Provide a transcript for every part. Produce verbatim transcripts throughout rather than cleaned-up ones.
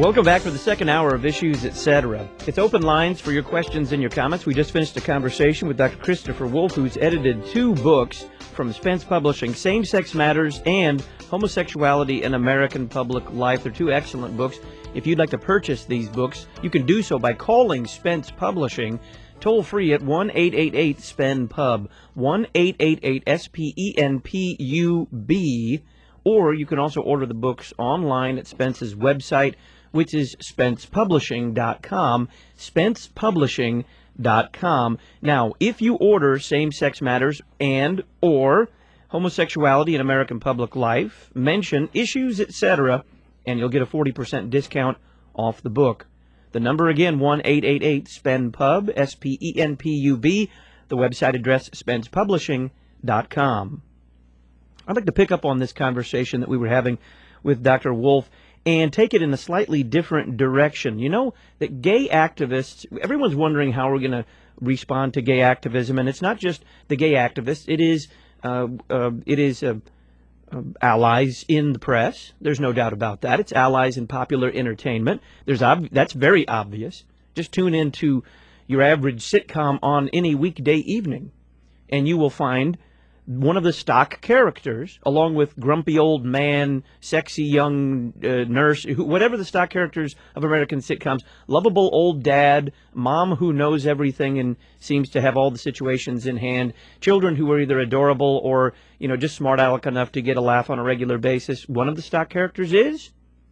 Welcome back for the second hour of Issues, et cetera. It's open lines for your questions and your comments. We just finished a conversation with Doctor Christopher Wolfe, who's edited two books from Spence Publishing, Same-Sex Matters and Homosexuality in American Public Life. They're two excellent books. If you'd like to purchase these books, you can do so by calling Spence Publishing toll free at one eight eight eight S P E N P U B, one eight eight eight S P E N P U B, or you can also order the books online at Spence's website, which is spence publishing dot com, spence publishing dot com. Now, if you order Same-Sex Matters and or Homosexuality in American Public Life, mention Issues, et cetera, and you'll get a forty percent discount off the book. The number again, one eight eight eight S P E N P U B, S P E N P U B, the website address, spence publishing dot com. I'd like to pick up on this conversation that we were having with Doctor Wolfe and take it in a slightly different direction. You know, that gay activists, everyone's wondering how we're going to respond to gay activism, and it's not just the gay activists. It is, uh, uh, it is uh, uh, allies in the press. There's no doubt about that. It's allies in popular entertainment. There's ob- that's very obvious. Just tune into your average sitcom on any weekday evening, and you will find one of the stock characters, along with grumpy old man, sexy young uh, nurse, who, whatever the stock characters of American sitcoms, lovable old dad, mom who knows everything and seems to have all the situations in hand, children who are either adorable or, you know, just smart aleck enough to get a laugh on a regular basis. One of the stock characters is,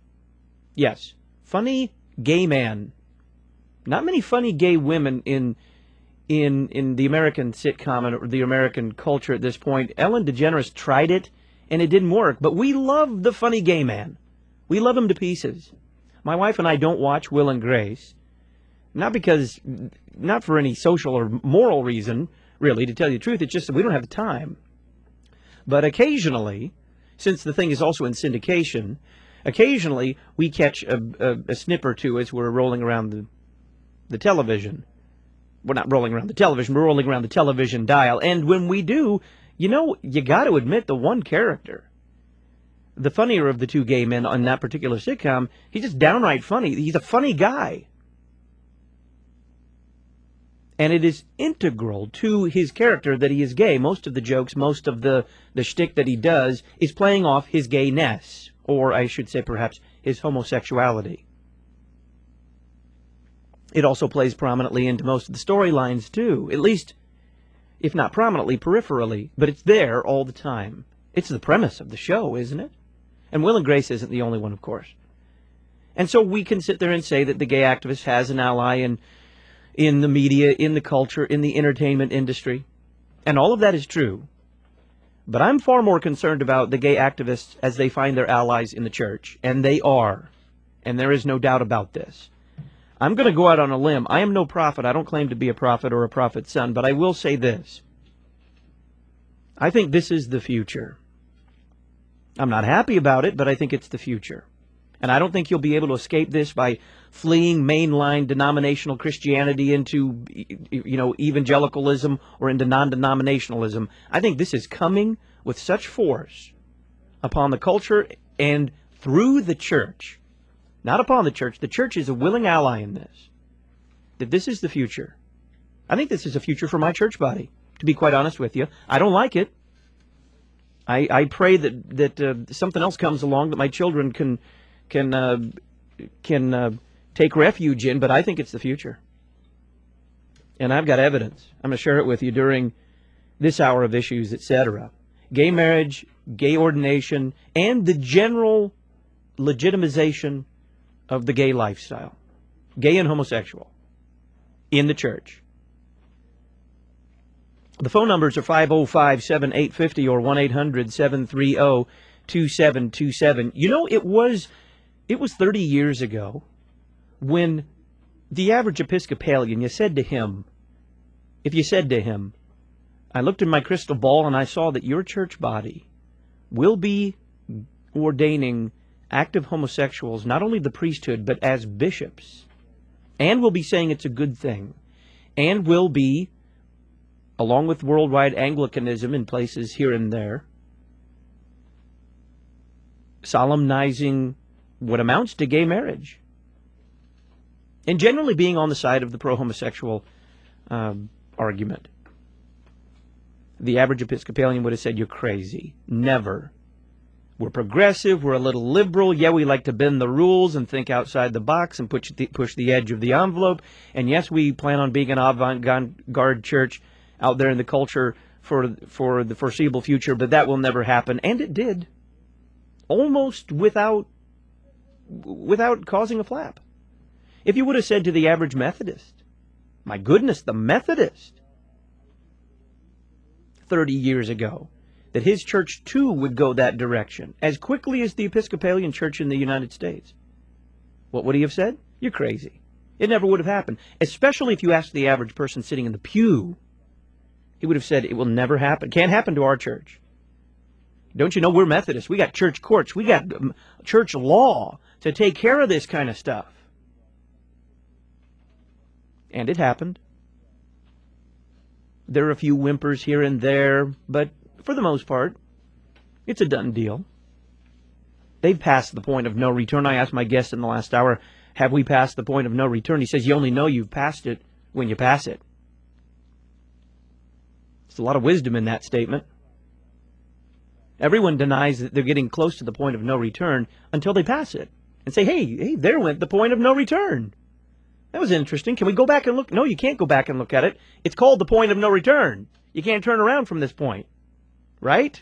yes, funny gay man. Not many funny gay women in in in the American sitcom or the American culture at this point. Ellen DeGeneres tried it, and it didn't work. But we love the funny gay man. We love him to pieces. My wife and I don't watch Will and Grace, not because, not for any social or moral reason, really, to tell you the truth. It's just that we don't have the time. But occasionally, since the thing is also in syndication, occasionally we catch a, a, a snip or two as we're rolling around the, the television. We're not rolling around the television, we're rolling around the television dial. And when we do, you know, you got to admit the one character, the funnier of the two gay men on that particular sitcom, he's just downright funny. He's a funny guy. And it is integral to his character that he is gay. Most of the jokes, most of the, the shtick that he does is playing off his gayness, or I should say perhaps his homosexuality. It also plays prominently into most of the storylines, too. At least, if not prominently, peripherally. But it's there all the time. It's the premise of the show, isn't it? And Will and Grace isn't the only one, of course. And so we can sit there and say that the gay activist has an ally in, in the media, in the culture, in the entertainment industry. And all of that is true. But I'm far more concerned about the gay activists as they find their allies in the church. And they are. And there is no doubt about this. I'm going to go out on a limb. I am no prophet. I don't claim to be a prophet or a prophet's son, but I will say this. I think this is the future. I'm not happy about it, but I think it's the future. And I don't think you'll be able to escape this by fleeing mainline denominational Christianity into, you know, evangelicalism or into non-denominationalism. I think this is coming with such force upon the culture and through the church. Not upon the church. The church is a willing ally in this. That this is the future. I think this is a future for my church body, to be quite honest with you. I don't like it. I, I pray that that uh, something else comes along that my children can can uh, can uh, take refuge in, but I think it's the future. And I've got evidence. I'm going to share it with you during this hour of Issues, et cetera. Gay marriage, gay ordination, and the general legitimization of the gay lifestyle, gay and homosexual, in the church. The phone numbers are five oh five, seven eight five oh or one eight hundred, seven three oh, two seven two seven. You know, it was it was thirty years ago when the average Episcopalian, you said to him, if you said to him, I looked in my crystal ball and I saw that your church body will be ordaining active homosexuals, not only the priesthood, but as bishops, and will be saying it's a good thing, and will be, along with worldwide Anglicanism in places here and there, solemnizing what amounts to gay marriage. and generally being on the side of the pro-homosexual um, argument. The average Episcopalian would have said, you're crazy. Never. We're progressive, we're a little liberal, yeah, we like to bend the rules and think outside the box and push the, push the edge of the envelope, and yes, we plan on being an avant-garde church out there in the culture for, for the foreseeable future, but that will never happen, and it did. Almost without, without causing a flap. If you would have said to the average Methodist, my goodness, the Methodist, thirty years ago, that his church too would go that direction as quickly as the Episcopalian Church in the United States, what would he have said? You're crazy. It never would have happened. Especially if you asked the average person sitting in the pew, he would have said, it will never happen. Can't happen to our church. Don't you know we're Methodists? We got church courts. We got um, church law to take care of this kind of stuff. And it happened. There are a few whimpers here and there, but for the most part, it's a done deal. They've passed the point of no return. I asked my guest in the last hour, have we passed the point of no return? He says, you only know you've passed it when you pass it. There's a lot of wisdom in that statement. Everyone denies that they're getting close to the point of no return until they pass it and say, hey, hey, there went the point of no return. That was interesting. Can we go back and look? No, you can't go back and look at it. It's called the point of no return. You can't turn around from this point. Right?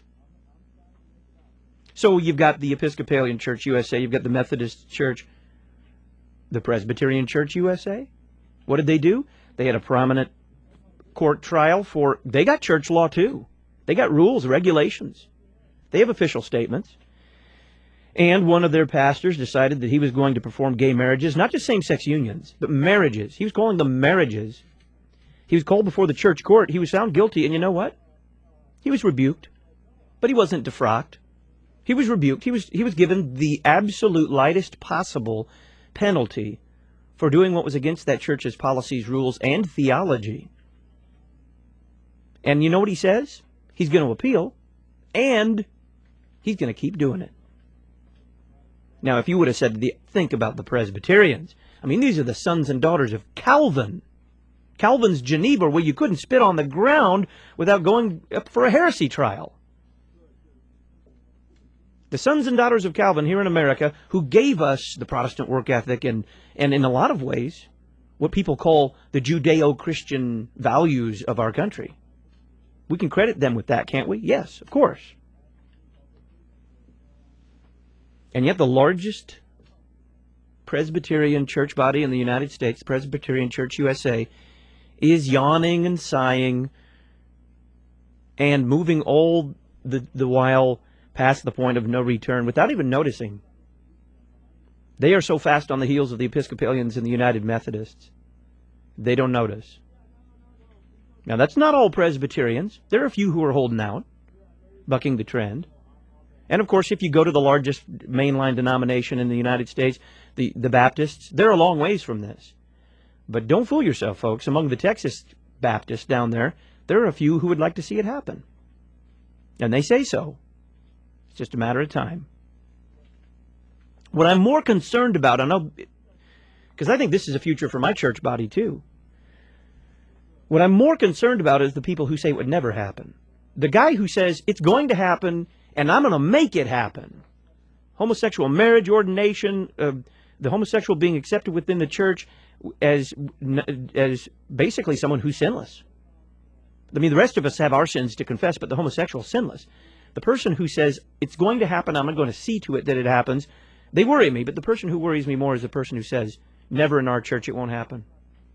So you've got the Episcopalian Church U S A, you've got the Methodist Church, the Presbyterian Church U S A. What did they do? They had a prominent court trial for, they got church law too. They got rules, regulations. They have official statements. And one of their pastors decided that he was going to perform gay marriages, not just same-sex unions, but marriages. He was calling them marriages. He was called before the church court. He was found guilty, and you know what? He was rebuked. But he wasn't defrocked. He was rebuked. He was he was given the absolute lightest possible penalty for doing what was against that church's policies, rules, and theology. And you know what he says? He's going to appeal, and he's going to keep doing it. Now, if you would have said, the, think about the Presbyterians. I mean, these are the sons and daughters of Calvin. Calvin's Geneva, where you couldn't spit on the ground without going up for a heresy trial. The sons and daughters of Calvin here in America, who gave us the Protestant work ethic and, and in a lot of ways, what people call the Judeo-Christian values of our country. We can credit them with that, can't we? Yes, of course. And yet the largest Presbyterian church body in the United States, Presbyterian Church U S A, is yawning and sighing and moving all the, the while past the point of no return without even noticing. They are so fast on the heels of the Episcopalians and the United Methodists, they don't notice. Now, that's not all Presbyterians. There are a few who are holding out, bucking the trend. And, of course, if you go to the largest mainline denomination in the United States, the, the Baptists, they're a long ways from this. But don't fool yourself, folks. Among the Texas Baptists down there, there are a few who would like to see it happen. And they say so. It's just a matter of time. What I'm more concerned about, I know, because I think this is a future for my church body too. What I'm more concerned about is the people who say it would never happen. The guy who says it's going to happen and I'm going to make it happen. Homosexual marriage, ordination, uh, the homosexual being accepted within the church as, as basically someone who's sinless. I mean, the rest of us have our sins to confess, but the homosexual is sinless. The person who says it's going to happen, I'm going to see to it that it happens, they worry me, but the person who worries me more is the person who says, never in our church it won't happen.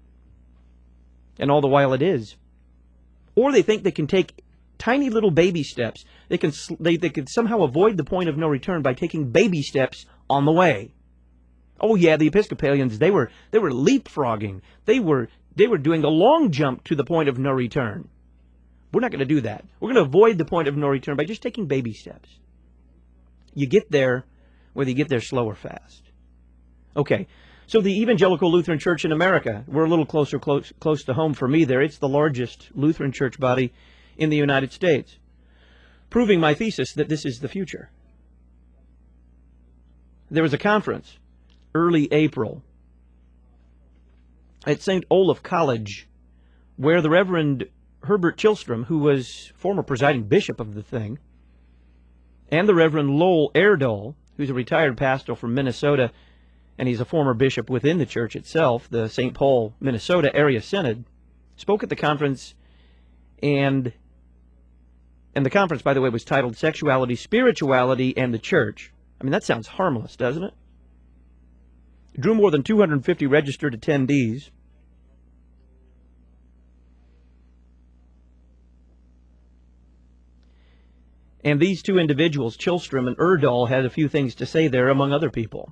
And all the while it is. Or they think they can take tiny little baby steps. They can they, they can somehow avoid the point of no return by taking baby steps on the way. Oh yeah, the Episcopalians, they were they were leapfrogging. They were they were doing a long jump to the point of no return. We're not going to do that. We're going to avoid the point of no return by just taking baby steps. You get there whether you get there slow or fast. Okay. So the Evangelical Lutheran Church in America, we're a little closer, close, close to home for me there. It's the largest Lutheran church body in the United States, proving my thesis that this is the future. There was a conference, early April, at Saint Olaf College, where the Reverend Herbert Chilstrom, who was former presiding bishop of the thing, and the Reverend Lowell Erdahl, who's a retired pastor from Minnesota, and he's a former bishop within the church itself, the Saint Paul, Minnesota Area Synod, spoke at the conference, and and the conference, by the way, was titled Sexuality, Spirituality, and the Church. I mean, that sounds harmless, doesn't it? It drew more than two hundred fifty registered attendees. And these two individuals, Chilstrom and Erdahl, had a few things to say there, among other people.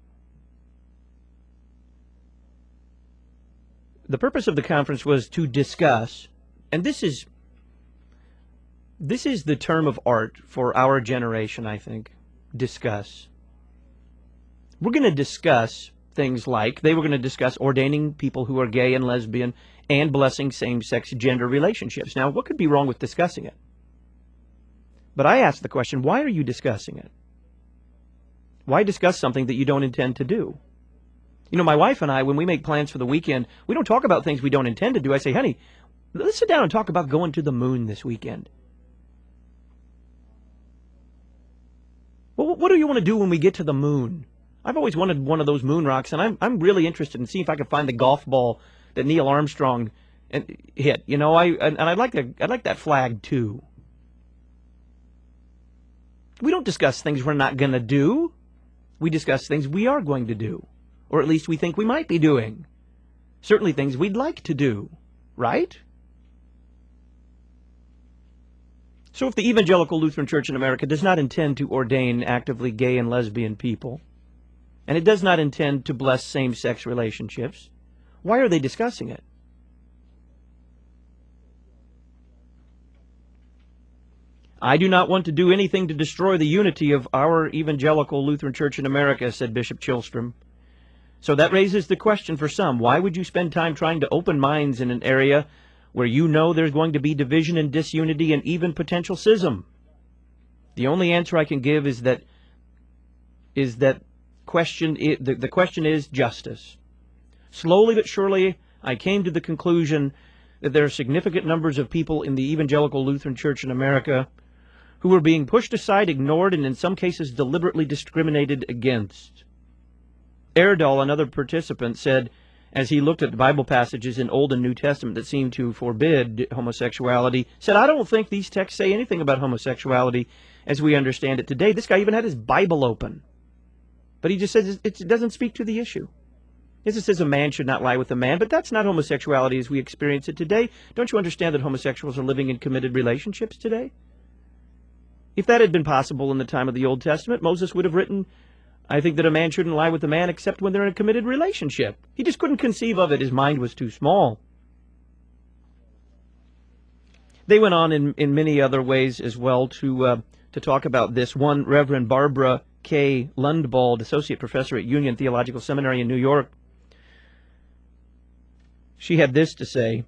The purpose of the conference was to discuss, and this is this is the term of art for our generation, I think, discuss. We're going to discuss things like, they were going to discuss ordaining people who are gay and lesbian and blessing same-sex gender relationships. Now, what could be wrong with discussing it? But I asked the question, why are you discussing it? Why discuss something that you don't intend to do? You know, my wife and I, when we make plans for the weekend, we don't talk about things we don't intend to do. I say, honey, let's sit down and talk about going to the moon this weekend. Well, what do you want to do when we get to the moon? I've always wanted one of those moon rocks, and I'm, I'm really interested in seeing if I can find the golf ball that Neil Armstrong hit. You know, I and I'd like, to, I'd like that flag, too. We don't discuss things we're not going to do. We discuss things we are going to do, or at least we think we might be doing. Certainly things we'd like to do, right? So if the Evangelical Lutheran Church in America does not intend to ordain actively gay and lesbian people, and it does not intend to bless same-sex relationships, why are they discussing it? I do not want to do anything to destroy the unity of our Evangelical Lutheran Church in America, said Bishop Chilstrom. So that raises the question for some, why would you spend time trying to open minds in an area where you know there's going to be division and disunity and even potential schism? The only answer I can give is that is that question the, the question is justice. Slowly but surely, I came to the conclusion that there are significant numbers of people in the Evangelical Lutheran Church in America who are being pushed aside, ignored, and in some cases deliberately discriminated against. Erdahl, another participant, said, as he looked at the Bible passages in Old and New Testament that seemed to forbid homosexuality, said, I don't think these texts say anything about homosexuality as we understand it today. This guy even had his Bible open. But he just says it doesn't speak to the issue. Yes, it says a man should not lie with a man, but that's not homosexuality as we experience it today. Don't you understand that homosexuals are living in committed relationships today? If that had been possible in the time of the Old Testament, Moses would have written, I think that a man shouldn't lie with a man except when they're in a committed relationship. He just couldn't conceive of it. His mind was too small. They went on in, in many other ways as well to, uh, to talk about this. One, Reverend Barbara K. Lundbald, Associate Professor at Union Theological Seminary in New York, she had this to say.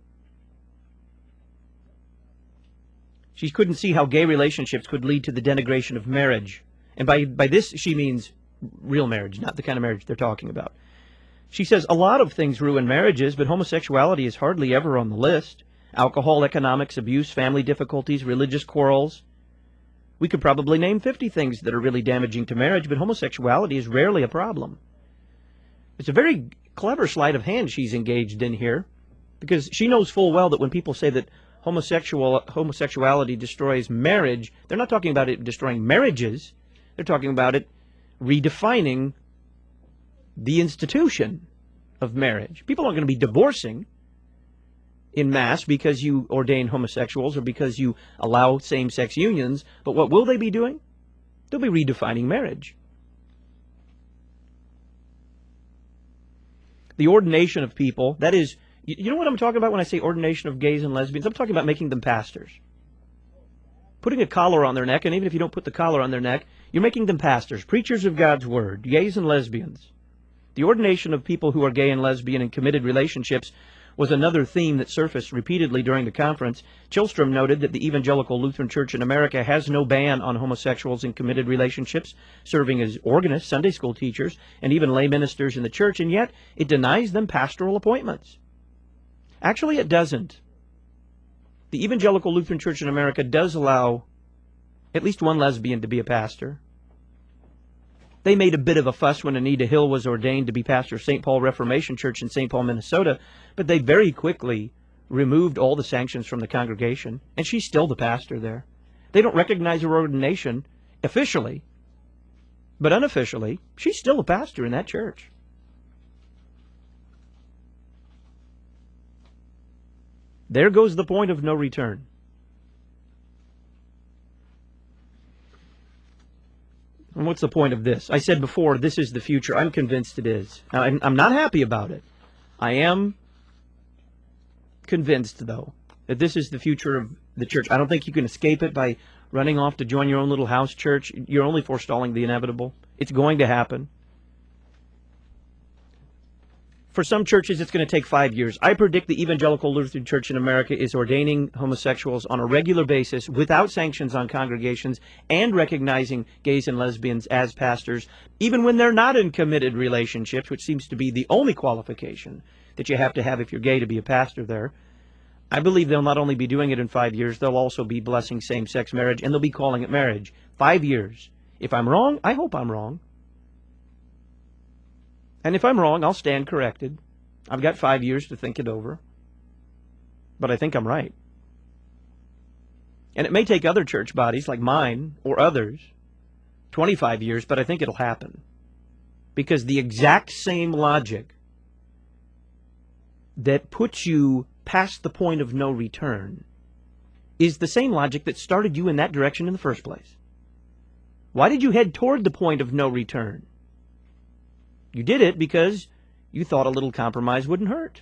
She couldn't see how gay relationships could lead to the denigration of marriage. And by, by this, she means real marriage, not the kind of marriage they're talking about. She says, a lot of things ruin marriages, but homosexuality is hardly ever on the list. Alcohol, economics, abuse, family difficulties, religious quarrels. We could probably name fifty things that are really damaging to marriage, but homosexuality is rarely a problem. It's a very clever sleight of hand she's engaged in here, because she knows full well that when people say that homosexual homosexuality destroys marriage, they're not talking about it destroying marriages. They're talking about it redefining the institution of marriage. People aren't going to be divorcing in mass because you ordain homosexuals or because you allow same-sex unions, but what will they be doing? They'll be redefining marriage. The ordination of people, that is, you know what I'm talking about when I say ordination of gays and lesbians? I'm talking about making them pastors. Putting a collar on their neck, and even if you don't put the collar on their neck, you're making them pastors, preachers of God's word, gays and lesbians. The ordination of people who are gay and lesbian in committed relationships was another theme that surfaced repeatedly during the conference. Chilstrom noted that the Evangelical Lutheran Church in America has no ban on homosexuals in committed relationships, serving as organists, Sunday school teachers, and even lay ministers in the church, and yet it denies them pastoral appointments. Actually, it doesn't. The Evangelical Lutheran Church in America does allow at least one lesbian to be a pastor. They made a bit of a fuss when Anita Hill was ordained to be pastor of Saint Paul Reformation Church in Saint Paul, Minnesota, but they very quickly removed all the sanctions from the congregation, and she's still the pastor there. They don't recognize her ordination officially, but unofficially, she's still a pastor in that church. There goes the point of no return. And what's the point of this? I said before, this is the future. I'm convinced it is. I'm, I'm not happy about it. I am convinced, though, that this is the future of the church. I don't think you can escape it by running off to join your own little house church. You're only forestalling the inevitable. It's going to happen. For some churches, it's going to take five years. I predict the Evangelical Lutheran Church in America is ordaining homosexuals on a regular basis without sanctions on congregations and recognizing gays and lesbians as pastors, even when they're not in committed relationships, which seems to be the only qualification that you have to have if you're gay to be a pastor there. I believe they'll not only be doing it in five years, they'll also be blessing same-sex marriage, and they'll be calling it marriage. Five years. If I'm wrong, I hope I'm wrong. And if I'm wrong, I'll stand corrected. I've got five years to think it over. But I think I'm right. And it may take other church bodies like mine or others twenty-five years, but I think it'll happen. Because the exact same logic that puts you past the point of no return is the same logic that started you in that direction in the first place. Why did you head toward the point of no return? You did it because you thought a little compromise wouldn't hurt.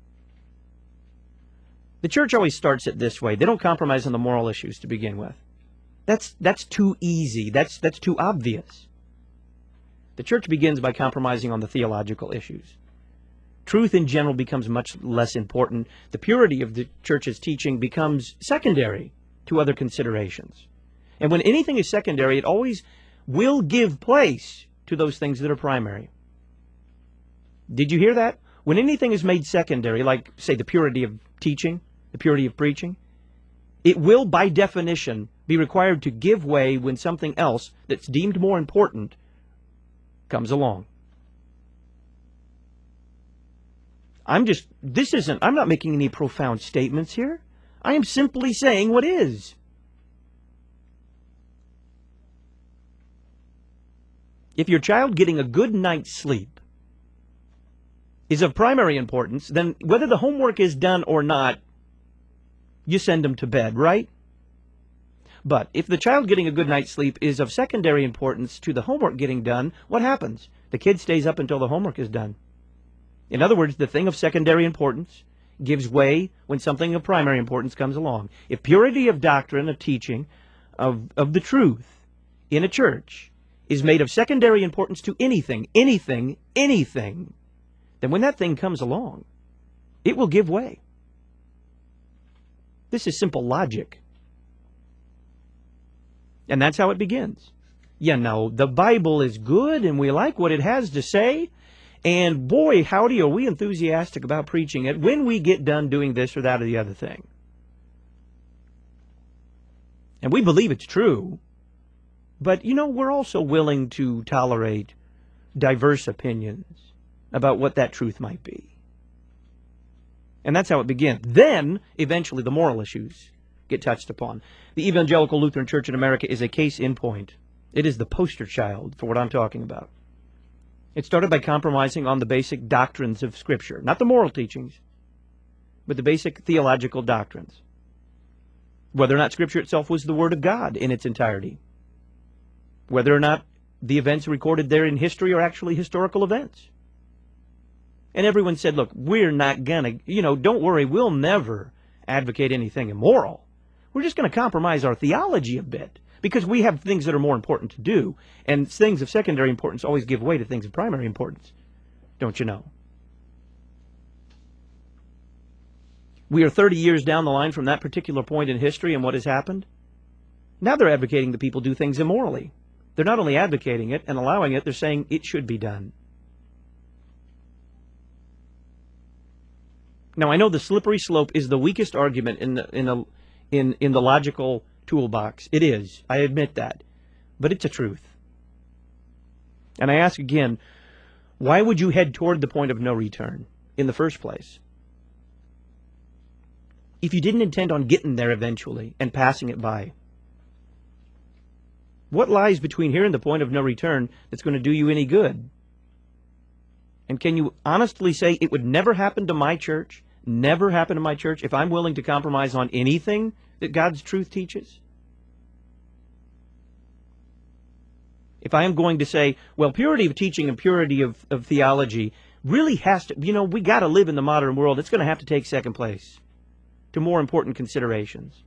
The church always starts it this way. They don't compromise on the moral issues to begin with. That's, that's too easy. That's, that's too obvious. The church begins by compromising on the theological issues. Truth in general becomes much less important. The purity of the church's teaching becomes secondary to other considerations. And when anything is secondary, it always will give place to those things that are primary. Did you hear that? When anything is made secondary, like, say, the purity of teaching, the purity of preaching, it will, by definition, be required to give way when something else that's deemed more important comes along. I'm just, this isn't, I'm not making any profound statements here. I am simply saying what is. If your child getting a good night's sleep is of primary importance, then whether the homework is done or not, you send them to bed, right? But if the child getting a good night's sleep is of secondary importance to the homework getting done, what happens? The kid stays up until the homework is done. In other words, the thing of secondary importance gives way when something of primary importance comes along. If purity of doctrine, of teaching, of, of the truth in a church is made of secondary importance to anything, anything, anything, then when that thing comes along, it will give way. This is simple logic. And that's how it begins. You know, the Bible is good and we like what it has to say. And boy, howdy, are we enthusiastic about preaching it when we get done doing this or that or the other thing. And we believe it's true. But, you know, we're also willing to tolerate diverse opinions about what that truth might be. And that's how it begins. Then, eventually, the moral issues get touched upon. The Evangelical Lutheran Church in America is a case in point. It is the poster child for what I'm talking about. It started by compromising on the basic doctrines of Scripture. Not the moral teachings, but the basic theological doctrines. Whether or not Scripture itself was the Word of God in its entirety. Whether or not the events recorded there in history are actually historical events. And everyone said, look, we're not going to, you know, don't worry, we'll never advocate anything immoral. We're just going to compromise our theology a bit because we have things that are more important to do. And things of secondary importance always give way to things of primary importance. Don't you know? We are thirty years down the line from that particular point in history, and what has happened? Now they're advocating that people do things immorally. They're not only advocating it and allowing it, they're saying it should be done. Now, I know the slippery slope is the weakest argument in the, in, the, in, in the logical toolbox. It is. I admit that. But it's a truth. And I ask again, why would you head toward the point of no return in the first place? If you didn't intend on getting there eventually and passing it by. What lies between here and the point of no return that's going to do you any good? And can you honestly say it would never happen to my church, never happen to my church, if I'm willing to compromise on anything that God's truth teaches? If I am going to say, well, purity of teaching and purity of, of theology really has to, you know, we got to live in the modern world, it's going to have to take second place to more important considerations.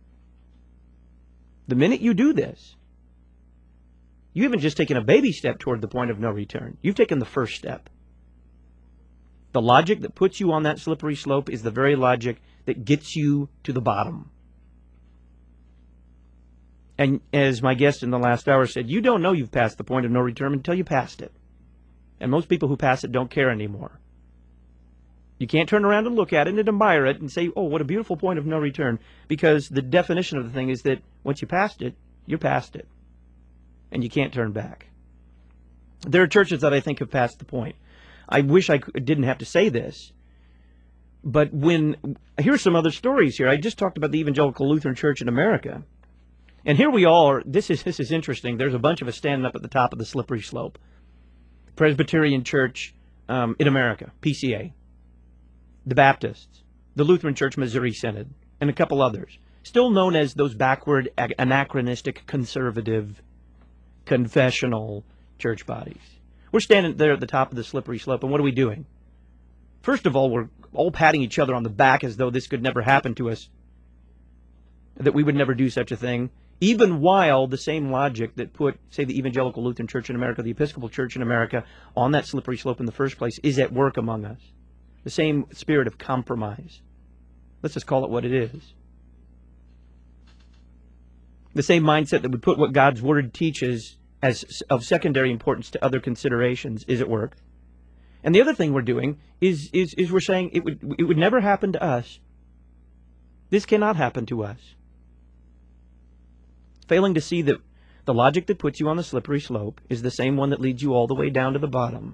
The minute you do this, you haven't just taken a baby step toward the point of no return. You've taken the first step. The logic that puts you on that slippery slope is the very logic that gets you to the bottom. And as my guest in the last hour said, you don't know you've passed the point of no return until you passed it. And most people who pass it don't care anymore. You can't turn around and look at it and admire it and say, oh, what a beautiful point of no return, because the definition of the thing is that once you passed it, you're past it. And you can't turn back. There are churches that I think have passed the point. I wish I didn't have to say this, but when, here's some other stories here. I just talked about the Evangelical Lutheran Church in America. And here we all are, this is, this is interesting. There's a bunch of us standing up at the top of the slippery slope. Presbyterian Church um, in America, P C A. The Baptists, the Lutheran Church Missouri Synod, and a couple others. Still known as those backward, anachronistic, conservative, confessional church bodies. We're standing there at the top of the slippery slope, and what are we doing? First of all, we're all patting each other on the back as though this could never happen to us, that we would never do such a thing, even while the same logic that put, say, the Evangelical Lutheran Church in America, the Episcopal Church in America, on that slippery slope in the first place is at work among us. The same spirit of compromise. Let's just call it what it is. The same mindset that would put what God's Word teaches as of secondary importance to other considerations is at work. And the other thing we're doing is, is, is we're saying it would, it would never happen to us. This cannot happen to us. Failing to see that the logic that puts you on the slippery slope is the same one that leads you all the way down to the bottom.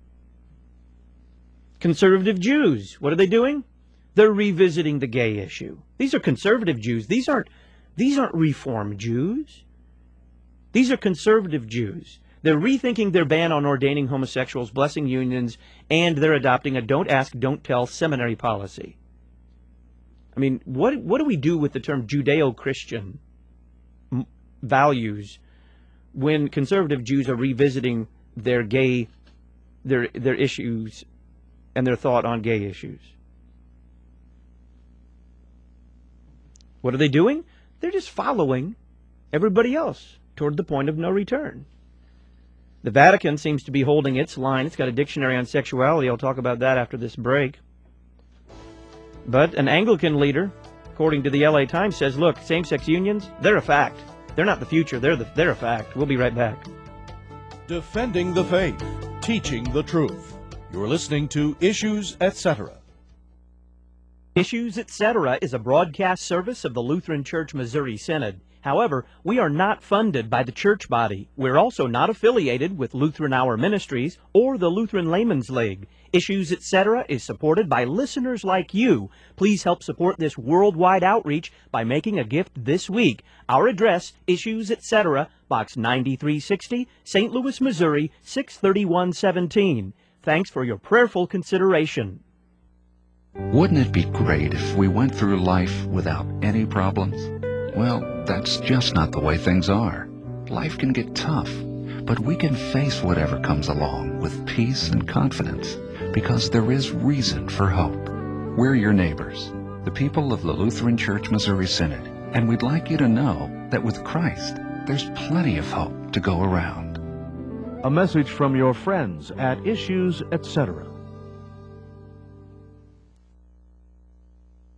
Conservative Jews, what are they doing? They're revisiting the gay issue. These are conservative Jews. These aren't, these aren't Reform Jews. These are conservative Jews. They're rethinking their ban on ordaining homosexuals, blessing unions, and they're adopting a don't ask, don't tell seminary policy. I mean, what, what do we do with the term Judeo-Christian values when conservative Jews are revisiting their gay, their, their issues and their thought on gay issues? What are they doing? They're just following everybody else toward the point of no return. The Vatican seems to be holding its line. It's got a dictionary on sexuality. I'll talk about that after this break. But an Anglican leader, according to the L A Times, says, look, same-sex unions, they're a fact. They're not the future. They're, the, they're a fact. We'll be right back. Defending the faith, teaching the truth. You're listening to Issues, et cetera. Issues, et cetera is a broadcast service of the Lutheran Church Missouri Synod. However, we are not funded by the church body. We're also not affiliated with Lutheran Hour Ministries or the Lutheran Layman's League. Issues, et cetera is supported by listeners like you. Please help support this worldwide outreach by making a gift this week. Our address, Issues, et cetera, Box ninety-three sixty, Saint Louis, Missouri, six thirty-one seventeen. Thanks for your prayerful consideration. Wouldn't it be great if we went through life without any problems? Well, that's just not the way things are. Life can get tough, but we can face whatever comes along with peace and confidence, because there is reason for hope. We're your neighbors, the people of the Lutheran Church Missouri Synod, and we'd like you to know that with Christ, there's plenty of hope to go around. A message from your friends at Issues, et cetera.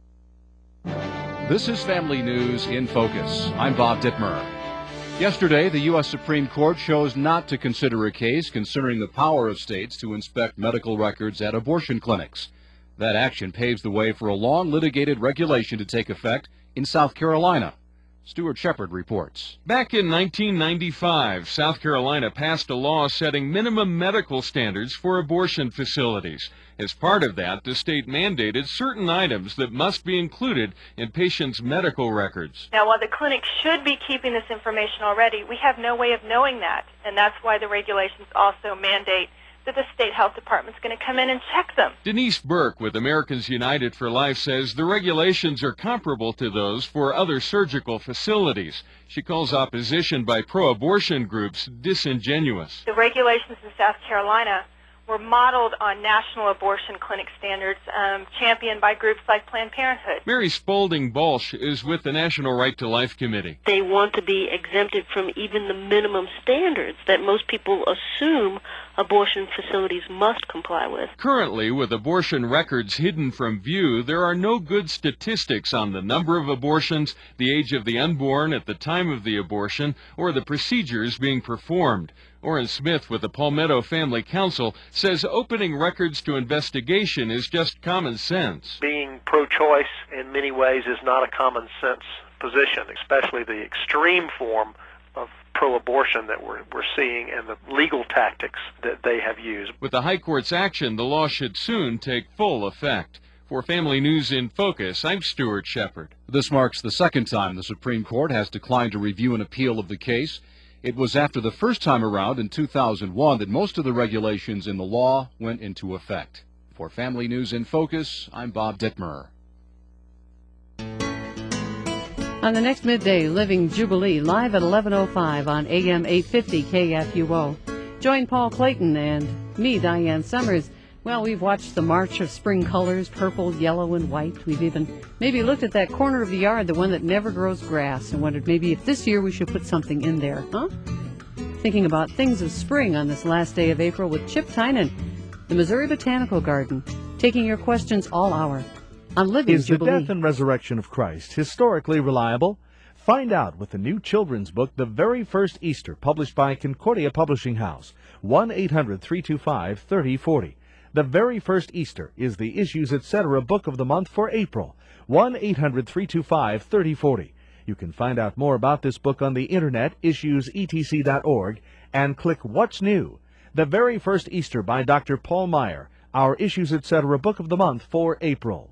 This is Family News in Focus. I'm Bob Dittmer. Yesterday, the U S Supreme Court chose not to consider a case concerning the power of states to inspect medical records at abortion clinics. That action paves the way for a long litigated regulation to take effect in South Carolina. Stuart Shepard reports. Back in nineteen ninety-five, South Carolina passed a law setting minimum medical standards for abortion facilities. As part of that, the state mandated certain items that must be included in patients' medical records. Now, while the clinic should be keeping this information already, we have no way of knowing that, and that's why the regulations also mandate that the state health department's going to come in and check them. Denise Burke with Americans United for Life says the regulations are comparable to those for other surgical facilities. She calls opposition by pro-abortion groups disingenuous. The regulations in South Carolina were modeled on national abortion clinic standards um, championed by groups like Planned Parenthood. Mary Spaulding Balch is with the National Right to Life Committee. They want to be exempted from even the minimum standards that most people assume abortion facilities must comply with. Currently, with abortion records hidden from view, there are no good statistics on the number of abortions, the age of the unborn at the time of the abortion, or the procedures being performed. Orrin Smith with the Palmetto Family Council says opening records to investigation is just common sense. Being pro-choice in many ways is not a common sense position, especially the extreme form of pro-abortion that we're, we're seeing and the legal tactics that they have used. With the High Court's action, the law should soon take full effect. For Family News in Focus, I'm Stuart Shepard. This marks the second time the Supreme Court has declined to review an appeal of the case. It was after the first time around in two thousand one that most of the regulations in the law went into effect. For Family News in Focus, I'm Bob Dittmer. On the next Midday Living Jubilee, live at eleven oh five on A M eight fifty K F U O. Join Paul Clayton and me, Diane Summers. Well, we've watched the march of spring colors, purple, yellow, and white. We've even maybe looked at that corner of the yard, the one that never grows grass, and wondered maybe if this year we should put something in there, huh? Thinking about things of spring on this last day of April with Chip Tynan, the Missouri Botanical Garden, taking your questions all hour on Living Is Jubilee. the death and resurrection of Christ historically reliable? Find out with the new children's book, The Very First Easter, published by Concordia Publishing House, one eight hundred, three two five, three oh four oh. The Very First Easter is the Issues Etc. book of the month for April, one eight hundred, three two five, three oh four oh. You can find out more about this book on the internet, issues e t c dot org, and click What's New? The Very First Easter by Doctor Paul Meyer, our Issues Etc. book of the month for April.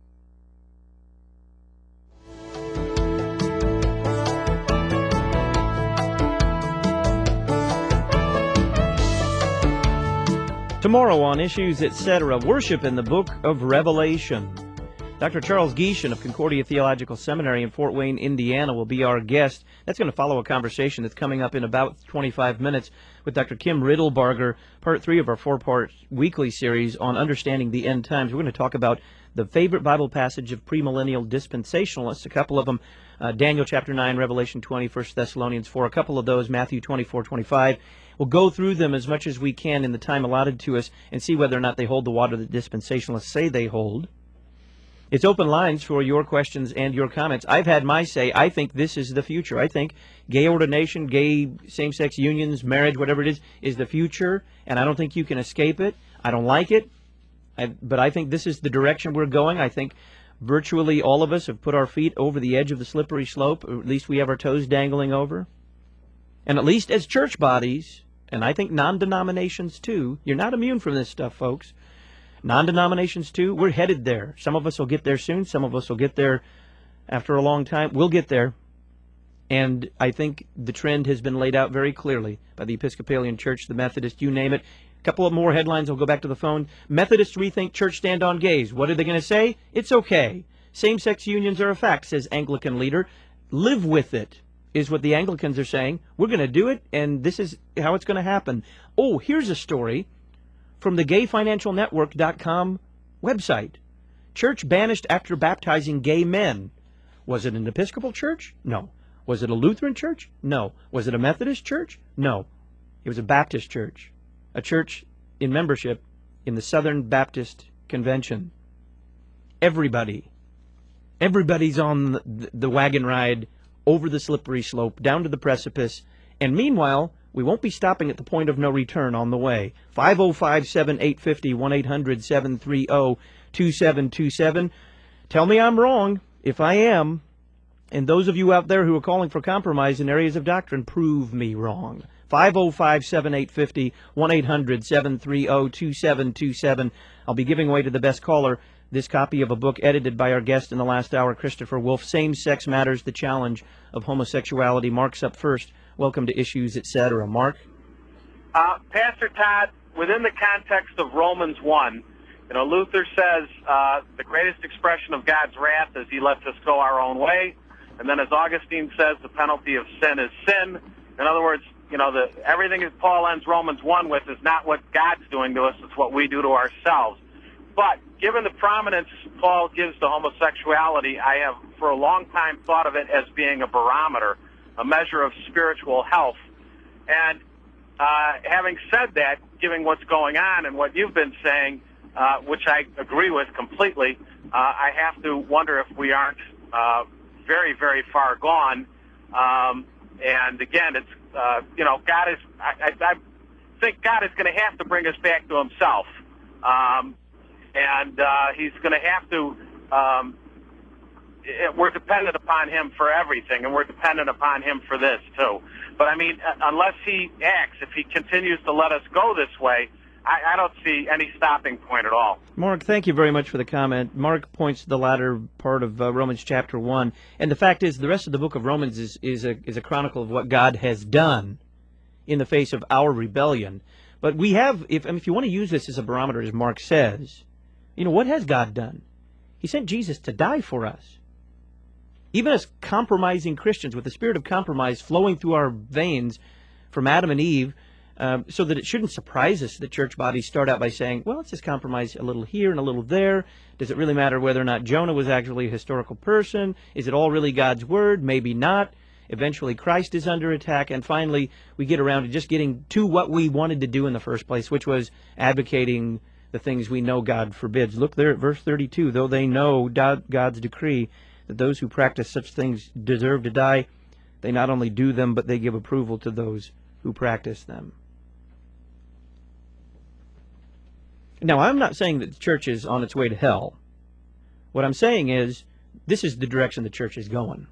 Tomorrow on Issues Etc., worship in the book of Revelation. Doctor Charles Gieshin of Concordia Theological Seminary in Fort Wayne, Indiana, will be our guest. That's going to follow a conversation that's coming up in about twenty-five minutes with Doctor Kim Riddlebarger, part three of our four-part weekly series on understanding the end times. We're going to talk about the favorite Bible passage of premillennial dispensationalists, a couple of them, uh, Daniel chapter nine, Revelation twenty, First Thessalonians four, a couple of those, Matthew twenty-four, twenty-five. We'll go through them as much as we can in the time allotted to us and see whether or not they hold the water that dispensationalists say they hold. It's open lines for your questions and your comments. I've had my say. I think this is the future. I think gay ordination, gay same-sex unions, marriage, whatever it is, is the future, and I don't think you can escape it. I don't like it, I, but I think this is the direction we're going. I think virtually all of us have put our feet over the edge of the slippery slope, or at least we have our toes dangling over. And at least as church bodies, and I think non-denominations too, you're not immune from this stuff, folks. Non-denominations too, we're headed there. Some of us will get there soon. Some of us will get there after a long time. We'll get there. And I think the trend has been laid out very clearly by the Episcopalian Church, the Methodist, you name it. A couple of more headlines. I'll go back to the phone. Methodists rethink church stand on gays. What are they going to say? It's okay. Same-sex unions are a fact, says Anglican leader. Live with it, is what the Anglicans are saying. We're going to do it, and this is how it's going to happen. Oh, here's a story from the gay financial network dot com website. Church banished after baptizing gay men. Was it an Episcopal church? No. Was it a Lutheran church? No. Was it a Methodist church? No. It was a Baptist church, a church in membership in the Southern Baptist Convention. Everybody Everybody's on the, the wagon ride over the slippery slope, down to the precipice, and meanwhile, we won't be stopping at the point of no return on the way. five oh five, seven eight five oh, one eight hundred, seven three oh, two seven two seven. Tell me I'm wrong. If I am, and those of you out there who are calling for compromise in areas of doctrine, prove me wrong. five oh five, seven eight five oh, one eight hundred, seven three oh, two seven two seven. I'll be giving away to the best caller this copy of a book edited by our guest in the last hour, Christopher Wolf, Same-Sex Matters, The Challenge of Homosexuality. Mark's up first. Welcome to Issues, et cetera. Mark? Uh, Pastor Todd, within the context of Romans one, you know, Luther says uh, the greatest expression of God's wrath is he lets us go our own way. And then as Augustine says, the penalty of sin is sin. In other words, you know, the, everything that Paul ends Romans one with is not what God's doing to us, it's what we do to ourselves. But given the prominence Paul gives to homosexuality, I have for a long time thought of it as being a barometer, a measure of spiritual health. And uh, having said that, given what's going on and what you've been saying, uh, which I agree with completely, uh, I have to wonder if we aren't uh, very, very far gone. Um, and again, it's, uh, you know, God is, I, I, I think God is going to have to bring us back to himself. Um, and uh, he's going to have to, um, it, we're dependent upon him for everything, and we're dependent upon him for this, too. But, I mean, unless he acts, if he continues to let us go this way, I, I don't see any stopping point at all. Mark, thank you very much for the comment. Mark points to the latter part of uh, Romans chapter one. And the fact is, the rest of the book of Romans is, is, a, is a chronicle of what God has done in the face of our rebellion. But we have, if, I mean, if you want to use this as a barometer, as Mark says, you know, what has God done? He sent Jesus to die for us. Even as compromising Christians, with the spirit of compromise flowing through our veins from Adam and Eve, um, so that it shouldn't surprise us that church bodies start out by saying, well, let's just compromise a little here and a little there. Does it really matter whether or not Jonah was actually a historical person? Is it all really God's word? Maybe not. Eventually, Christ is under attack. And finally, we get around to just getting to what we wanted to do in the first place, which was advocating the things we know God forbids. Look there at verse thirty-two. Though they know God's decree that those who practice such things deserve to die, they not only do them, but they give approval to those who practice them. Now, I'm not saying that the church is on its way to hell. What I'm saying is, this is the direction the church is going.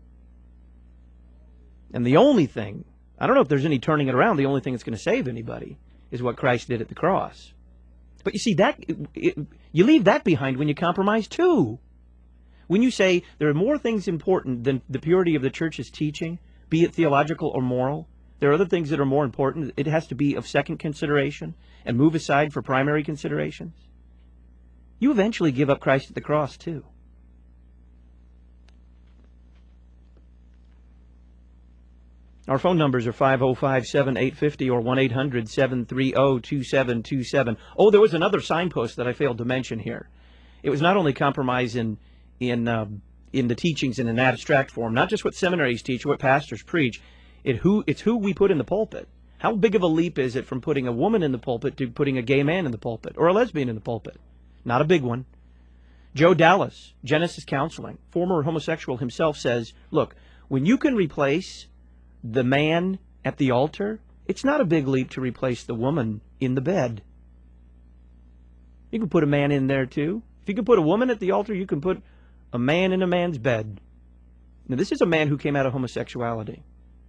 And the only thing, I don't know if there's any turning it around, the only thing that's going to save anybody is what Christ did at the cross. But you see, that it, it, you leave that behind when you compromise too. When you say there are more things important than the purity of the church's teaching, be it theological or moral, there are other things that are more important. It has to be of second consideration and move aside for primary considerations. You eventually give up Christ at the cross too. Our phone numbers are five oh five, seven eight five oh or one eight hundred, seven three oh, two seven two seven. Oh, there was another signpost that I failed to mention here. It was not only compromise in in uh, in the teachings in an abstract form, not just what seminaries teach, what pastors preach. It who it's who we put in the pulpit. How big of a leap is it from putting a woman in the pulpit to putting a gay man in the pulpit or a lesbian in the pulpit? Not a big one. Joe Dallas, Genesis Counseling, former homosexual himself, says, look, when you can replace the man at the altar, it's not a big leap to replace the woman in the bed. You can put a man in there too. If you can put a woman at the altar, you can put a man in a man's bed. Now, this is a man who came out of homosexuality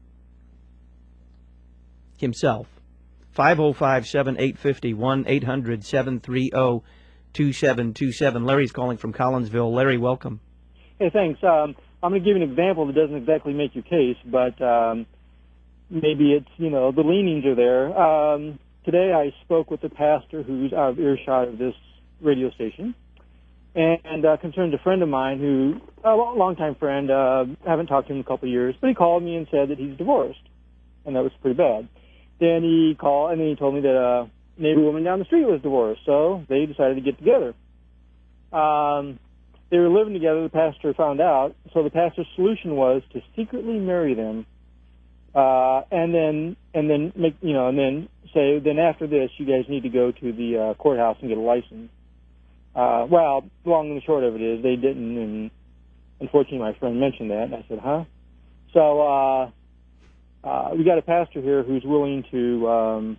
himself. five oh five, seven eight five oh, one eight hundred, seven three oh, two seven two seven. Larry's calling from Collinsville. Larry, welcome. Hey, thanks. Um, I'm going to give you an example that doesn't exactly make your case, but um, maybe it's, you know, the leanings are there. Um, today I spoke with a pastor who's out of earshot of this radio station, and uh, concerned a friend of mine who, a longtime friend, uh, haven't talked to him in a couple of years, but he called me and said that he's divorced, and that was pretty bad. Then he called, and then he told me that a neighbor woman down the street was divorced, so they decided to get together. Um, they were living together, the pastor found out, so the pastor's solution was to secretly marry them, uh, and then, and then make, you know, and then say, then after this, you guys need to go to the uh, courthouse and get a license. Uh, well, long and the short of it is, they didn't, and unfortunately, my friend mentioned that, and I said, huh? So uh, uh, we got a pastor here who's willing to, um,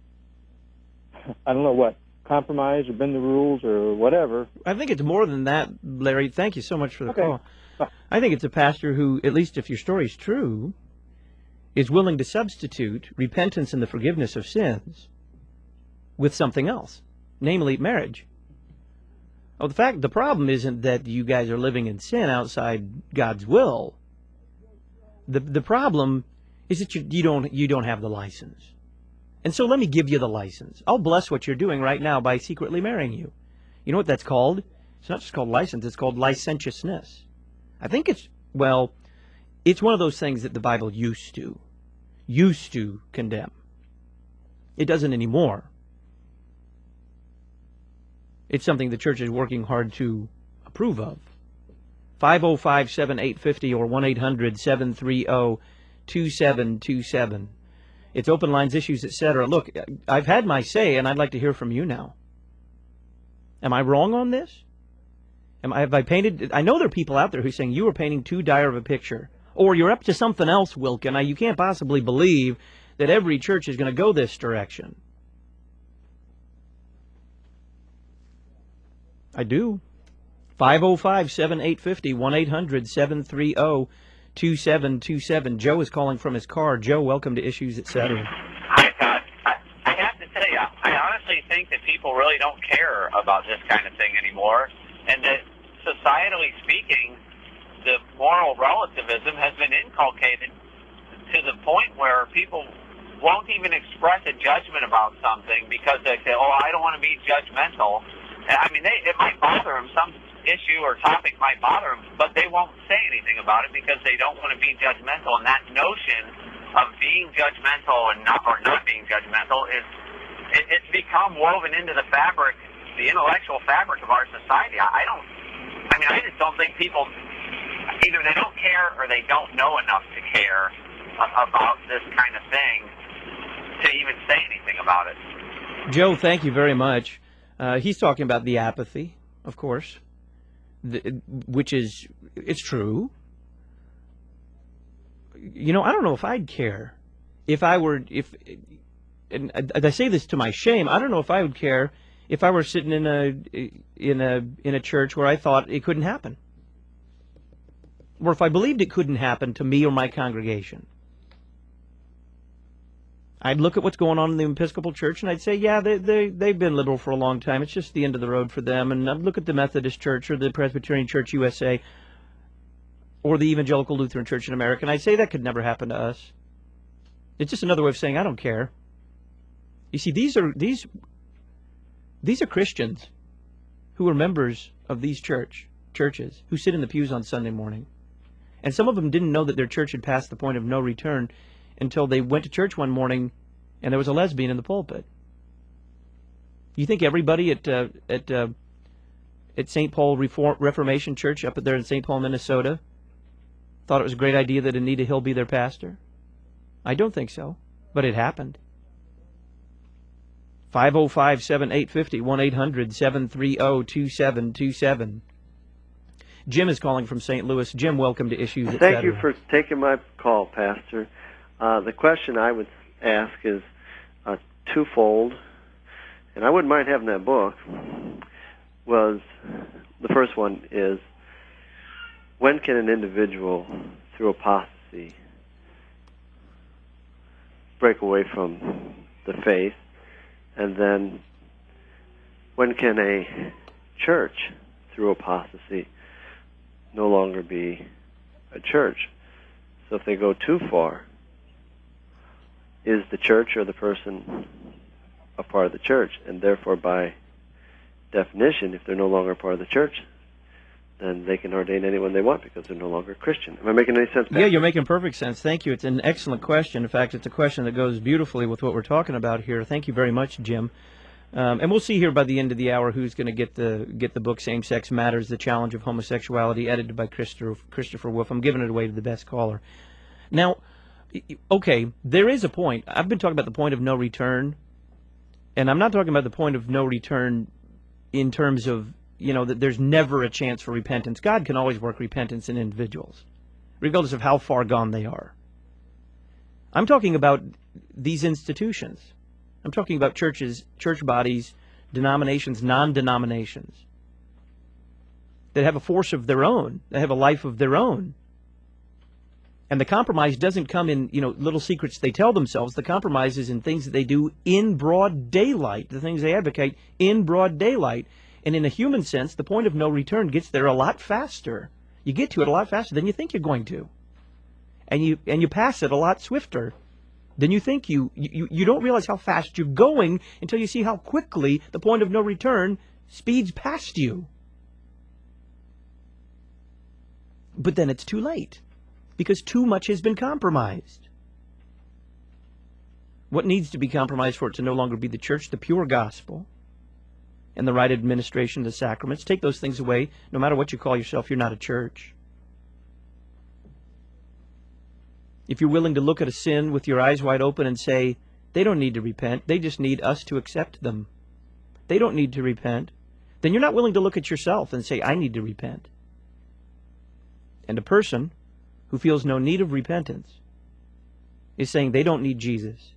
I don't know what, compromise or bend the rules or whatever. I think it's more than that, Larry. Thank you so much for the Okay. call. I think it's a pastor who, at least if your story's true, is willing to substitute repentance and the forgiveness of sins with something else, namely marriage. Oh, the fact, the problem isn't that you guys are living in sin outside God's will. The the problem is that you, you don't you don't have the license. And so let me give you the license. I'll bless what you're doing right now by secretly marrying you. You know what that's called? It's not just called license, it's called licentiousness. I think it's, well, it's one of those things that the Bible used to, used to condemn. It doesn't anymore. It's something the church is working hard to approve of. five oh five, seven eight five oh or one eight hundred, seven three zero, two seven two seven. It's open lines, issues, et cetera. Look, I've had my say, and I'd like to hear from you now. Am I wrong on this? Am I, have I painted... I know there are people out there who are saying you are painting too dire of a picture. Or you're up to something else, Wilkin. I, you can't possibly believe that every church is going to go this direction. I do. five oh five, seven eight five oh, one eight hundred, seven three zero, two seven two seven. Joe is calling from his car. Joe, welcome to Issues, et cetera. Hi, Todd. I, I have to tell you, I honestly think that people really don't care about this kind of thing anymore, and that societally speaking, the moral relativism has been inculcated to the point where people won't even express a judgment about something because they say, oh, I don't want to be judgmental. I mean, they, it might bother them. Some issue or topic might bother them, but they won't say anything about it because they don't want to be judgmental. And that notion of being judgmental and not or not being judgmental is it, it's become woven into the fabric, the intellectual fabric of our society. I, I don't. I mean, I just don't think people either they don't care or they don't know enough to care about this kind of thing to even say anything about it. Joe, thank you very much. Uh, he's talking about the apathy, of course, the, which is, it's true. You know, I don't know if I'd care if I were, if, and I, I say this to my shame, I don't know if I would care if I were sitting in a, in a, in a church where I thought it couldn't happen. Or if I believed it couldn't happen to me or my congregation. I'd look at what's going on in the Episcopal Church and I'd say, yeah, they, they, they've been liberal for a long time. It's just the end of the road for them. And I'd look at the Methodist Church or the Presbyterian Church U S A or the Evangelical Lutheran Church in America, and I'd say that could never happen to us. It's just another way of saying I don't care. You see, these are these these are Christians who are members of these church churches who sit in the pews on Sunday morning. And some of them didn't know that their church had passed the point of no return until they went to church one morning and there was a lesbian in the pulpit. You think everybody at uh, at uh, at Saint Paul Reform, Reformation Church up there in Saint Paul, Minnesota, thought it was a great idea that Anita Hill be their pastor? I don't think so, but it happened. five oh five, seven eight five oh, one eight hundred, seven three zero, two seven two seven. Jim is calling from Saint Louis. Jim, welcome to Issues, et cetera. Thank you for taking my call, Pastor. Uh, the question I would ask is uh, twofold, and I wouldn't mind having that book. Was the first one is, when can an individual, through apostasy, break away from the faith? And then, when can a church, through apostasy, no longer be a church? So if they go too far, is the church or the person a part of the church? And therefore, by definition, if they're no longer a part of the church, then they can ordain anyone they want because they're no longer a Christian. Am I making any sense, Pastor? Yeah, you're making perfect sense. Thank you. It's an excellent question. In fact, it's a question that goes beautifully with what we're talking about here. Thank you very much, Jim. Um, and we'll see here by the end of the hour who's going to get the get the book Same Sex Matters, The Challenge of Homosexuality, edited by Christopher, Christopher Wolf. I'm giving it away to the best caller. Now, okay, there is a point. I've been talking about the point of no return, and I'm not talking about the point of no return in terms of you know, that there's never a chance for repentance. God can always work repentance in individuals, regardless of how far gone they are. I'm talking about these institutions. I'm talking about churches, church bodies, denominations, non-denominations, that have a force of their own, that have a life of their own. And the compromise doesn't come in, you know, little secrets they tell themselves. The compromise is in things that they do in broad daylight, the things they advocate in broad daylight. And in a human sense, the point of no return gets there a lot faster. You get to it a lot faster than you think you're going to. And you and you pass it a lot swifter than you think you, you, you don't realize how fast you're going until you see how quickly the point of no return speeds past you. But then it's too late, because too much has been compromised. What needs to be compromised for it to no longer be the church? The pure gospel and the right administration of the sacraments. Take those things away. No matter what you call yourself, you're not a church. If you're willing to look at a sin with your eyes wide open and say, they don't need to repent, they just need us to accept them. They don't need to repent. Then you're not willing to look at yourself and say, I need to repent. And a person who feels no need of repentance is saying they don't need Jesus.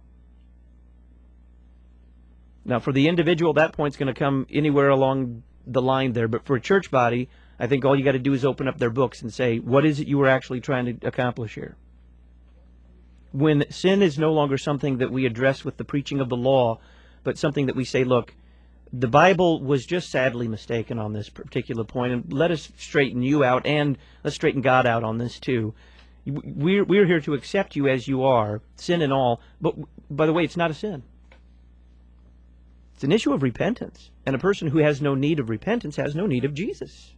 Now, for the individual, that point's going to come anywhere along the line there. But for a church body, I think all you got to do is open up their books and say, what is it you were actually trying to accomplish here? When sin is no longer something that we address with the preaching of the law, but something that we say, look, the Bible was just sadly mistaken on this particular point, and let us straighten you out, and let's straighten God out on this too. We're, we're here to accept you as you are, sin and all, but by the way, it's not a sin. It's an issue of repentance, and a person who has no need of repentance has no need of Jesus.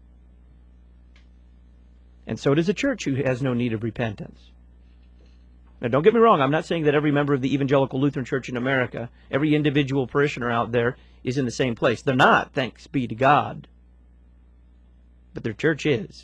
And so does a church who has no need of repentance. Now, don't get me wrong, I'm not saying that every member of the Evangelical Lutheran Church in America, every individual parishioner out there, is in the same place. They're not, thanks be to God. But their church is.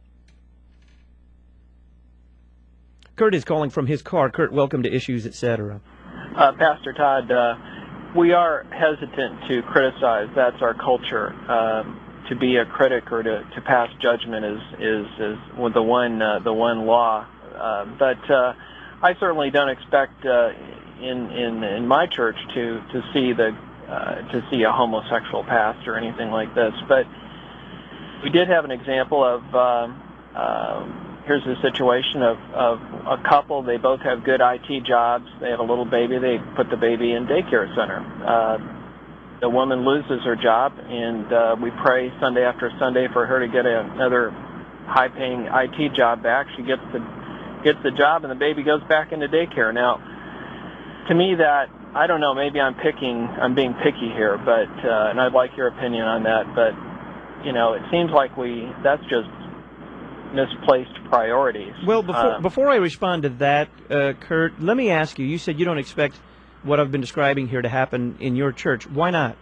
Kurt is calling from his car. Kurt, welcome to Issues, et cetera. Uh, Pastor Todd, uh, we are hesitant to criticize. That's our culture. Um, to be a critic or to, to pass judgment is is, is the one uh, the one law. Uh, but uh, I certainly don't expect uh, in in in my church to to see the uh, to see a homosexual pastor or anything like this. But we did have an example of um, uh, here's a situation of of a couple. They both have good I T jobs. They have a little baby. They put the baby in daycare center. Uh, the woman loses her job, and uh, we pray Sunday after Sunday for her to get another high-paying I T job back. She gets the gets the job, and the baby goes back into daycare. Now, to me, that I don't know. Maybe I'm picking. I'm being picky here, but uh, and I'd like your opinion on that. But you know, it seems like we that's just misplaced priorities. Well, before Um, before I respond to that, uh, Kurt, let me ask you. You said you don't expect what I've been describing here to happen in your church. Why not?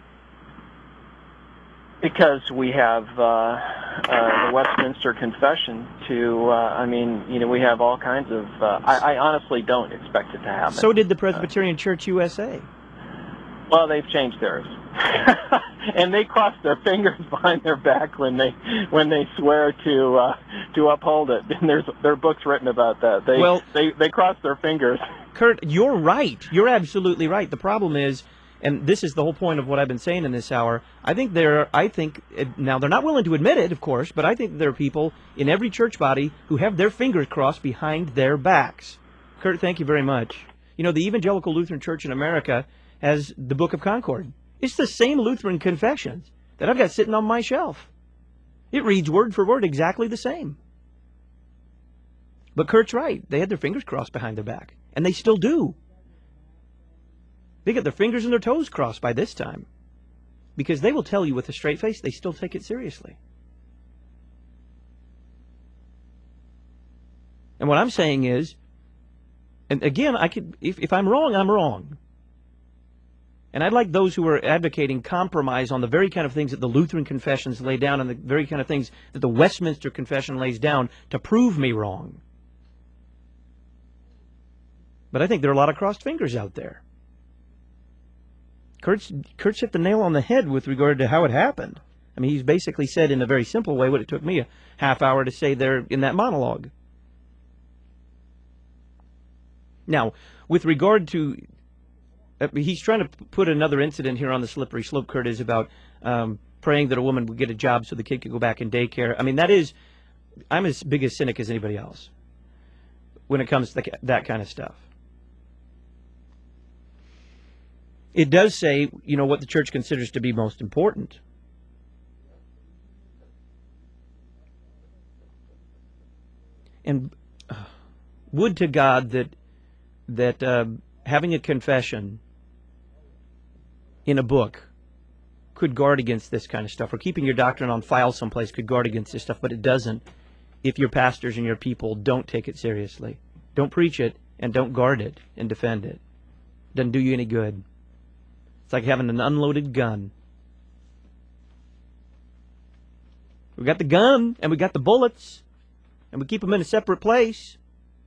Because we have uh, uh, the Westminster Confession to, uh, I mean, you know, we have all kinds of, uh, I, I honestly don't expect it to happen. So did the Presbyterian Church U S A. Well, they've changed theirs. And they cross their fingers behind their back when they when they swear to uh, to uphold it. And there's there are books written about that. They, Well- they, they cross their fingers. Kurt, you're right. You're absolutely right. The problem is, and this is the whole point of what I've been saying in this hour, I think there, I think, now they're not willing to admit it, of course, but I think there are people in every church body who have their fingers crossed behind their backs. Kurt, thank you very much. You know, the Evangelical Lutheran Church in America has the Book of Concord. It's the same Lutheran confessions that I've got sitting on my shelf. It reads word for word exactly the same. But Kurt's right. They had their fingers crossed behind their back. And they still do. They get their fingers and their toes crossed by this time. Because they will tell you with a straight face they still take it seriously. And what I'm saying is, and again, I could, if, if I'm wrong, I'm wrong. And I'd like those who are advocating compromise on the very kind of things that the Lutheran confessions lay down and the very kind of things that the Westminster Confession lays down to prove me wrong. But I think there are a lot of crossed fingers out there. Kurt's, Kurt's hit the nail on the head with regard to how it happened. I mean, he's basically said in a very simple way what it took me a half hour to say there in that monologue. Now, with regard to, uh, he's trying to put another incident here on the slippery slope, Curtis, about um, praying that a woman would get a job so the kid could go back in daycare. I mean, that is, I'm as big a cynic as anybody else when it comes to the, that kind of stuff. It does say, you know, what the church considers to be most important. And uh, would to God that that uh, having a confession in a book could guard against this kind of stuff, or keeping your doctrine on file someplace could guard against this stuff, but it doesn't if your pastors and your people don't take it seriously. Don't preach it, and don't guard it and defend it. Doesn't do you any good. It's like having an unloaded gun. We got the gun, and we got the bullets, and we keep them in a separate place.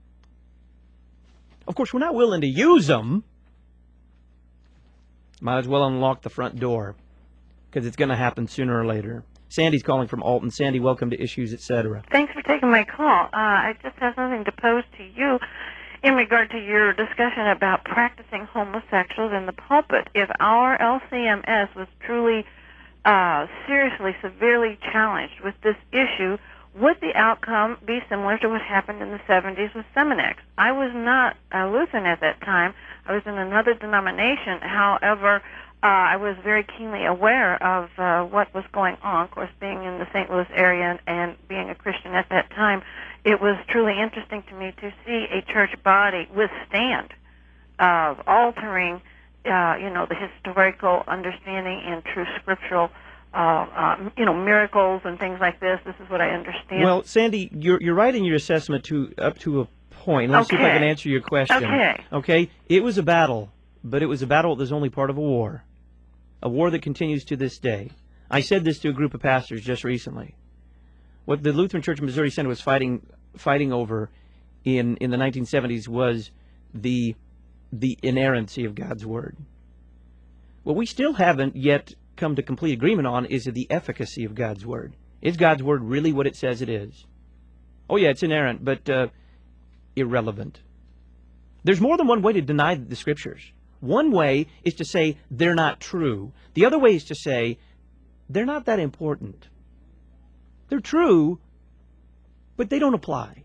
Of course, we're not willing to use them. Might as well unlock the front door, because it's going to happen sooner or later. Sandy's calling from Alton. Sandy, welcome to Issues, et cetera. Thanks for taking my call. Uh, I just have something to pose to you in regard to your discussion about practicing homosexuals in the pulpit. If our L C M S was truly, uh, seriously, severely challenged with this issue, would the outcome be similar to what happened in the seventies with Seminex? I was not a Lutheran at that time. I was in another denomination. However, uh, I was very keenly aware of uh, what was going on. Of course, being in the Saint Louis area and, and being a Christian at that time, it was truly interesting to me to see a church body withstand uh, altering, uh, you know, the historical understanding and true scriptural Uh, uh, you know, miracles and things like this. This is what I understand. Well, Sandy, you're you're right in your assessment to up to a point. Let's okay. see if I can answer your question. Okay. Okay. It was a battle, but it was a battle that was only part of a war, a war that continues to this day. I said this to a group of pastors just recently. What the Lutheran Church of Missouri Synod was fighting fighting over in in the nineteen seventies was the the inerrancy of God's Word. What we still haven't yet come to complete agreement on is the efficacy of God's Word. Is God's Word really what it says it is? Oh yeah, it's inerrant, but uh, irrelevant. There's more than one way to deny the Scriptures. One way is to say they're not true. The other way is to say they're not that important. They're true, but they don't apply.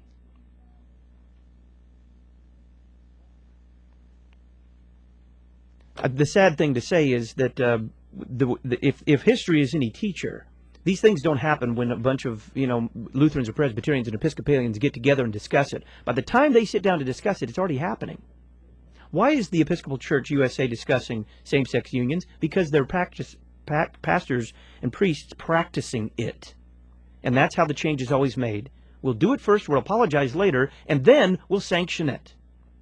Uh, the sad thing to say is that uh, The, the, if, if history is any teacher, these things don't happen when a bunch of, you know, Lutherans or Presbyterians and Episcopalians get together and discuss it. By the time they sit down to discuss it, it's already happening. Why is the Episcopal Church U S A discussing same-sex unions? Because they're practice, pa pastors and priests practicing it. And that's how the change is always made. We'll do it first, we'll apologize later, and then we'll sanction it.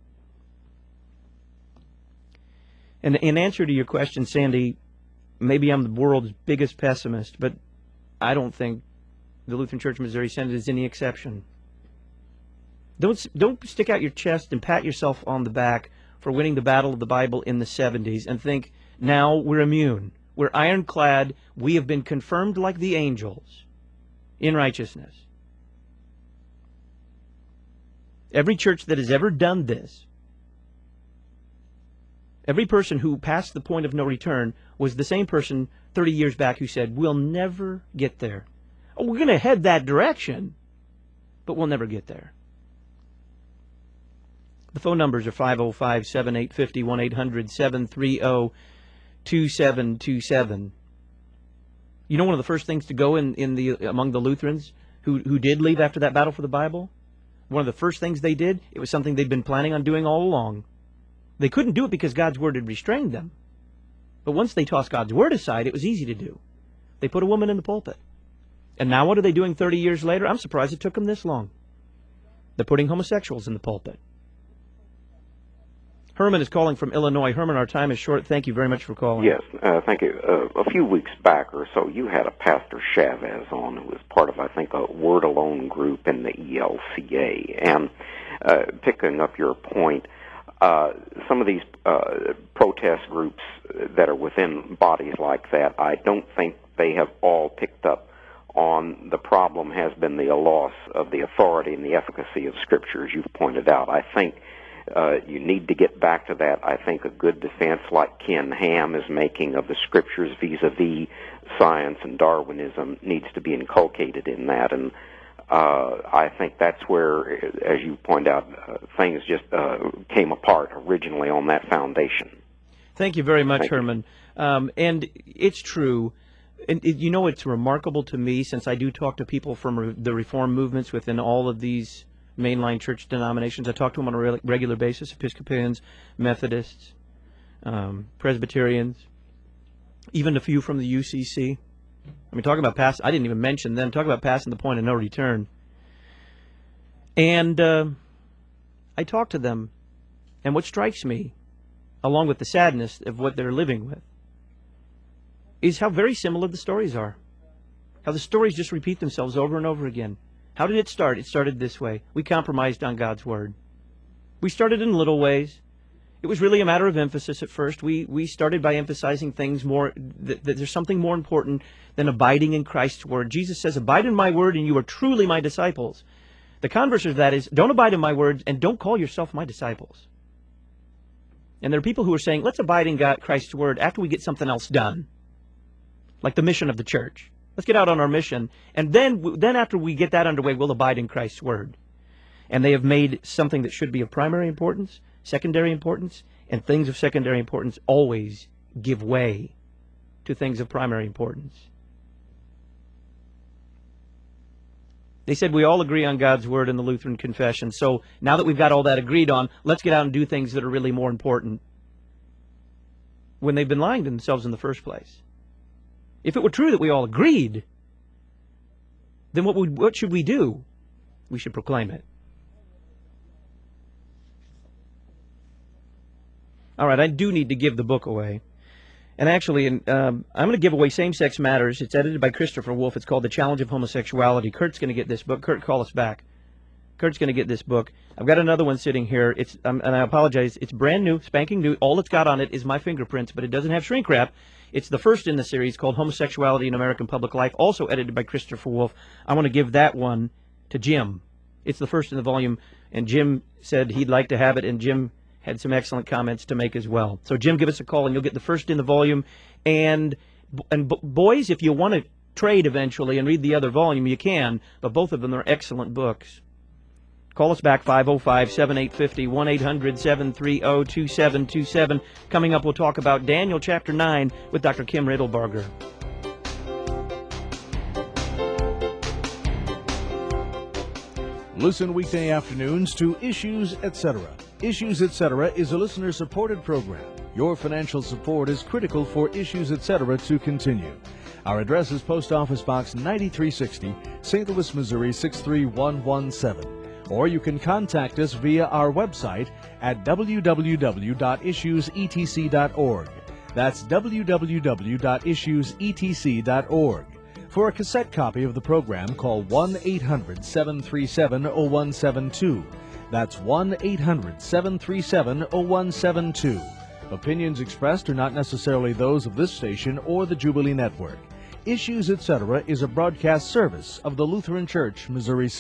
And in answer to your question, Sandy, maybe I'm the world's biggest pessimist, but I don't think the Lutheran Church of Missouri Synod is any exception. Don't, don't stick out your chest and pat yourself on the back for winning the battle of the Bible in the seventies and think, now we're immune. We're ironclad. We have been confirmed like the angels in righteousness. Every church that has ever done this, every person who passed the point of no return was the same person thirty years back who said, we'll never get there. Oh, we're going to head that direction, but we'll never get there. The phone numbers are five oh five, seven eight five oh, one eight hundred, seven three oh, two seven two seven. You know one of the first things to go in, in the among the Lutherans who, who did leave after that battle for the Bible? One of the first things they did, it was something they'd been planning on doing all along. They couldn't do it because God's Word had restrained them. But once they tossed God's Word aside, it was easy to do. They put a woman in the pulpit. And now what are they doing thirty years later? I'm surprised it took them this long. They're putting homosexuals in the pulpit. Herman is calling from Illinois. Herman, our time is short. Thank you very much for calling. Yes, uh, thank you. Uh, a few weeks back or so, you had a Pastor Chavez on who was part of, I think, a Word Alone group in the E L C A. And uh, picking up your point, uh, some of these uh, protest groups that are within bodies like that, I don't think they have all picked up on the problem has been the loss of the authority and the efficacy of Scripture, as you've pointed out. I think uh, you need to get back to that. I think a good defense like Ken Ham is making of the Scriptures vis-a-vis science and Darwinism needs to be inculcated in that. And uh, I think that's where, as you point out, uh, things just uh, came apart originally on that foundation. Thank you very much, Thank Herman. Um, and it's true. And it, you know, it's remarkable to me, since I do talk to people from re the reform movements within all of these mainline church denominations. I talk to them on a re regular basis, Episcopalians, Methodists, um, Presbyterians, even a few from the U C C. I mean, talking about pass, I didn't even mention them. Talk about passing the point of no return. And uh, I talk to them, and what strikes me, along with the sadness of what they're living with, is how very similar the stories are. How the stories just repeat themselves over and over again. How did it start? It started this way. We compromised on God's Word. We started in little ways. It was really a matter of emphasis at first. We we started by emphasizing things more, that, that there's something more important than abiding in Christ's Word. Jesus says, abide in my Word and you are truly my disciples. The converse of that is, don't abide in my words and don't call yourself my disciples. And there are people who are saying, let's abide in God, Christ's Word after we get something else done. Like the mission of the church. Let's get out on our mission, and then then after we get that underway, we'll abide in Christ's Word. And they have made something that should be of primary importance, secondary importance, and things of secondary importance always give way to things of primary importance. They said we all agree on God's Word in the Lutheran Confession, so now that we've got all that agreed on, let's get out and do things that are really more important, when they've been lying to themselves in the first place. If it were true that we all agreed, then what would, what should we do? We should proclaim it. All right, I do need to give the book away. And actually, um, I'm going to give away Same-Sex Matters. It's edited by Christopher Wolfe. It's called The Challenge of Homosexuality. Kurt's going to get this book. Kurt, call us back. Kurt's going to get this book. I've got another one sitting here. It's um, and I apologize. It's brand new, spanking new. All it's got on it is my fingerprints, but it doesn't have shrink wrap. It's the first in the series, called Homosexuality in American Public Life, also edited by Christopher Wolfe. I want to give that one to Jim. It's the first in the volume, and Jim said he'd like to have it, and Jim had some excellent comments to make as well. So, Jim, give us a call, and you'll get the first in the volume. And, and boys, if you want to trade eventually and read the other volume, you can, but both of them are excellent books. Call us back, five oh five, seven eight five oh, one eight hundred, seven three oh, two seven two seven. Coming up, we'll talk about Daniel chapter nine with Doctor Kim Riddlebarger. Listen weekday afternoons to Issues, et cetera. Issues, et cetera is a listener-supported program. Your financial support is critical for Issues, et cetera to continue. Our address is Post Office Box ninety-three sixty, Saint Louis, Missouri six three one one seven. Or you can contact us via our website at w w w dot issues e t c dot org. That's w w w dot issues e t c dot org. For a cassette copy of the program, call one eight hundred, seven three seven, oh one seven two. That's one eight hundred, seven three seven, oh one seven two. Opinions expressed are not necessarily those of this station or the Jubilee Network. Issues, et cetera is a broadcast service of the Lutheran Church, Missouri Synod.